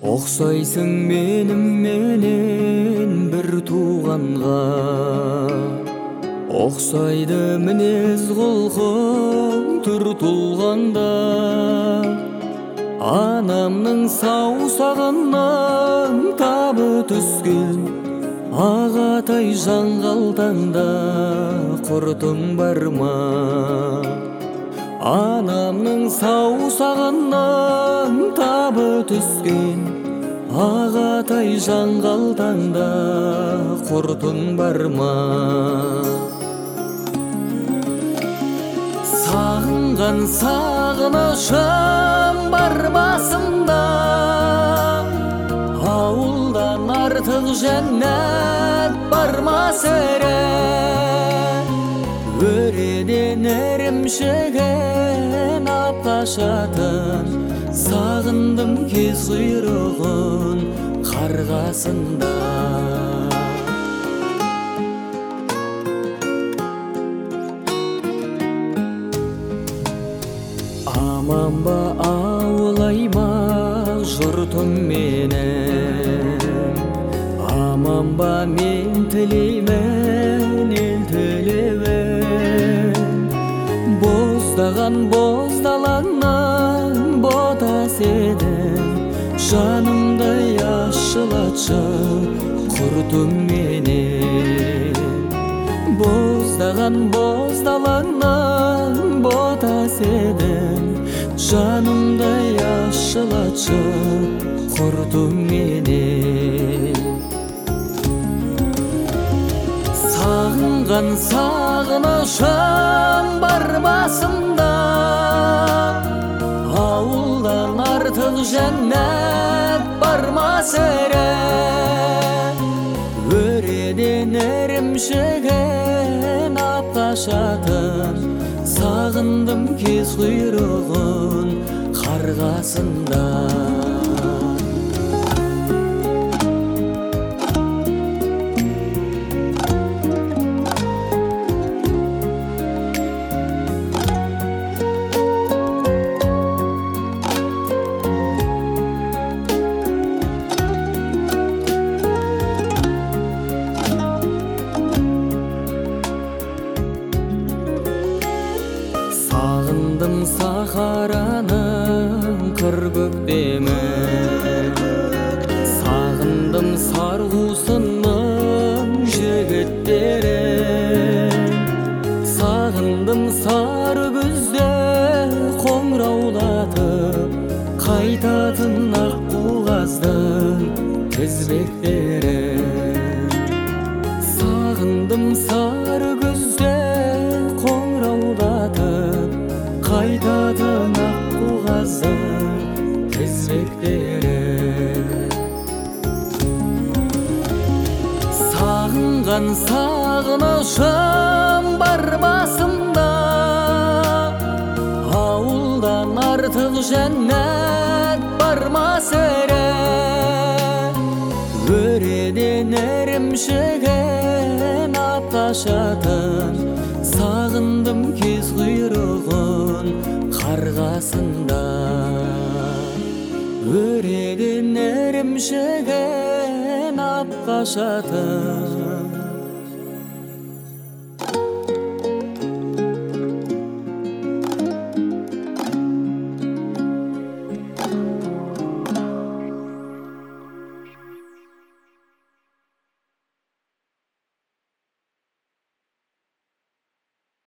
Окшойсуң менен бир тууганга, окшойду мүнөз кулкуң түр тулганда. Анамның саусагынан табы түскөн агатай жаңгалтаңда куртуң барма. Анамның саусагынан табы түскөн агатай жаңгалтаңда куртуң барма. Сагынган сагынышым бар басымда, ауылдан артык жаннат бармас эре. Өреден эримшеген апкашатын, сагындым кез куйругун каргасында. Аманба ауылайма журтум менен, аманба мен тилеймен эл тилебен. Боздаган боздалаңнан ботас эдим, жанымда яшылачы куртуң менен. Боздаган боздалаңнан ботас эдим, жанымда яшылачы куртуң менен. Сагынган сагынышым бар басымда, ауылдан артык жаннат бармас эре. Өреден эримшеген апкашатын, сагындым кез куйругун каргасында. Сагындым сахараның кыр көктемин, сагындым саргуусунун жигиттерин. Сагындым сары күздө коңураулатып кайтатын ак кугаздын тизбектерин. Сагындым сары күздө коңураулатып кайтатын ак кугаздын тизбектерин. Сагынган сагынышым бар басымда, ауылдан артык жаннат бармас эре. Өреден эримшеген апкашатын, сагындым кез куйругун каргасында. Өреден эримшеген апкашатын,